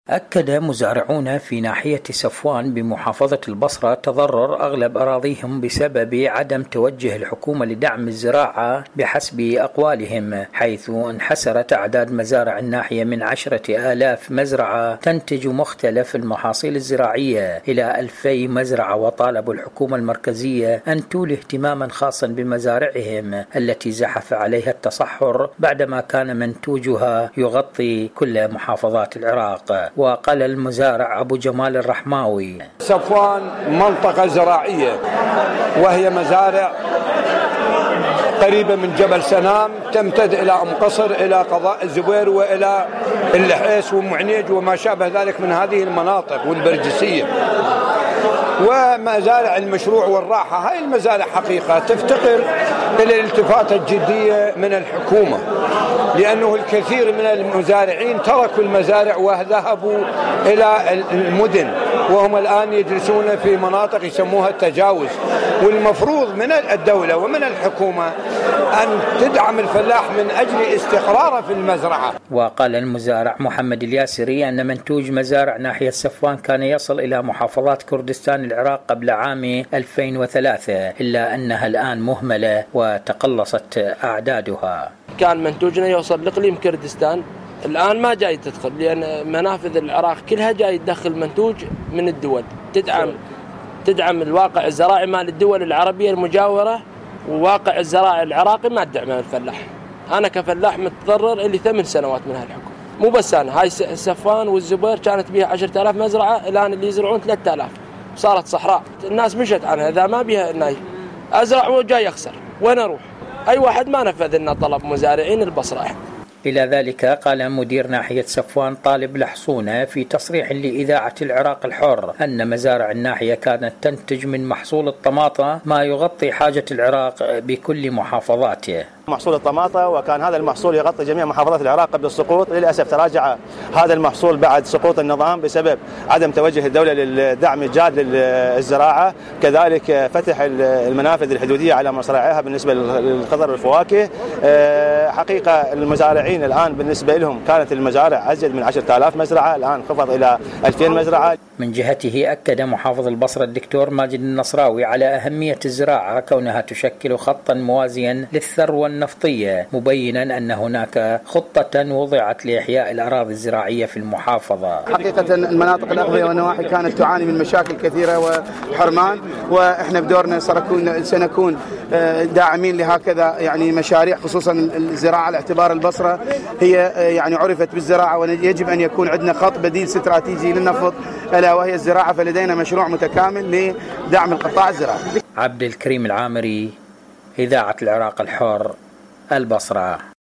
أكد مزارعون في ناحية صفوان بمحافظة البصرة تضرر أغلب أراضيهم بسبب عدم توجه الحكومة لدعم الزراعة بحسب أقوالهم، حيث انحسرت أعداد مزارع الناحية من 10,000 مزرعة تنتج مختلف المحاصيل الزراعية إلى 2000 مزرعة، وطالبوا الحكومة المركزية أن تولي اهتماما خاصا بمزارعهم التي زحف عليها التصحر بعدما كان منتوجها يغطي كل محافظات العراق. وقال المزارع أبو جمال الرحماوي: صفوان منطقة زراعية وهي مزارع قريبة من جبل سنام تمتد إلى أم قصر إلى قضاء الزبير وإلى اللحيس ومعنيج وما شابه ذلك من هذه المناطق والبرجسية، ومزارع المشروع والراحة. هاي المزارع حقيقة تفتقر إلى الالتفات الجدية من الحكومة، لأنه الكثير من المزارعين تركوا المزارع وذهبوا إلى المدن، وهم الآن يجلسون في مناطق يسموها التجاوز. والمفروض من الدولة ومن الحكومة أن تدعم الفلاح من أجل استقراره في المزرعة. وقال المزارع محمد الياسري أن منتوج مزارع ناحية صفوان كان يصل إلى محافظات كردستان العراق قبل عام 2003، إلا أنها الآن مهملة وتقلصت أعدادها. كان منتوجنا يوصل لإقليم كردستان، الآن ما جاي تدخل، لأن منافذ العراق كلها جاي تدخل منتوج من الدول تدعم الواقع الزراعي مال الدول العربية المجاورة، وواقع الزراعي العراقي ما تدعم الفلاح. أنا كفلاح متضرر اللي 8 سنوات من هالحكومة، مو بس أنا، هاي صفوان والزبير كانت بيها 10,000 مزرعة، الآن اللي يزرعون 3000، صارت صحراء. الناس مشت عنها، إذا ما بيها إني أزرع وجاي أخسر، وين أروح؟ أي واحد ما نفذ لنا طلب مزارعين البصرة. إلى ذلك قال مدير ناحية صفوان طالب لحصونة في تصريح لإذاعة العراق الحر أن مزارع الناحية كانت تنتج من محصول الطماطة ما يغطي حاجة العراق بكل محافظاته. محصول الطماطة، وكان هذا المحصول يغطي جميع محافظات العراق قبل السقوط. للأسف تراجع هذا المحصول بعد سقوط النظام بسبب عدم توجه الدولة للدعم الجاد للزراعة، كذلك فتح المنافذ الحدودية على مصراعيها بالنسبة للخضر والفواكه. حقيقة المزارعين الآن بالنسبة لهم كانت المزارع أزيد من 10,000 مزرعة، الآن خفض إلى 2000 مزرعة. من جهته أكد محافظ البصرة الدكتور ماجد النصراوي على أهمية الزراعة كونها تشكل خطا موازيا للثروة النفطية، مبينا أن هناك خطة وضعت لإحياء الأراضي الزراعية في المحافظة. حقيقة المناطق الأغذية والنواحي كانت تعاني من مشاكل كثيرة وحرمان، وإحنا بدورنا سنكون داعمين لهكذا يعني مشاريع، خصوصا الزراعة على اعتبار البصرة هي يعني عرفت بالزراعة، ويجب أن يكون عندنا خط بديل استراتيجي للنفط ألا وهي الزراعة، فلدينا مشروع متكامل لدعم القطاع الزراعي. عبد الكريم العامري، إذاعة العراق الحر، البصرة.